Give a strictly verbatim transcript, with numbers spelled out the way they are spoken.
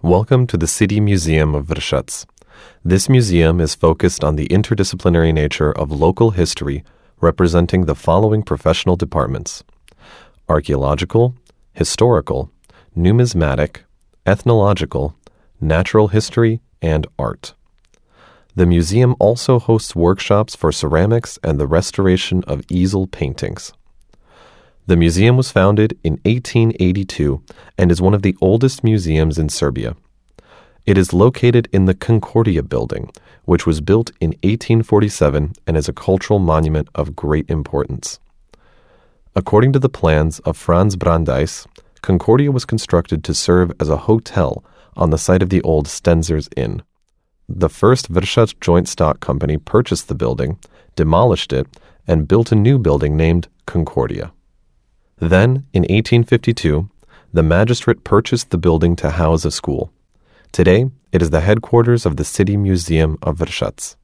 Welcome to the City Museum of Vršac. This museum is focused on the interdisciplinary nature of local history, representing the following professional departments: archaeological, historical, numismatic, ethnological, natural history, and art. The museum also hosts workshops for ceramics and the restoration of easel paintings. The museum was founded in eighteen eighty-two and is one of the oldest museums in Serbia. It is located in the Concordia building, which was built in eighteen forty-seven and is a cultural monument of great importance. According to the plans of Franz Brandeis, Concordia was constructed to serve as a hotel on the site of the old Stenzer's Inn. The first Vršac Joint Stock Company purchased the building, demolished it, and built a new building named Concordia. Then, in eighteen fifty-two, the magistrate purchased the building to house a school. Today, it is the headquarters of the City Museum of Vršac.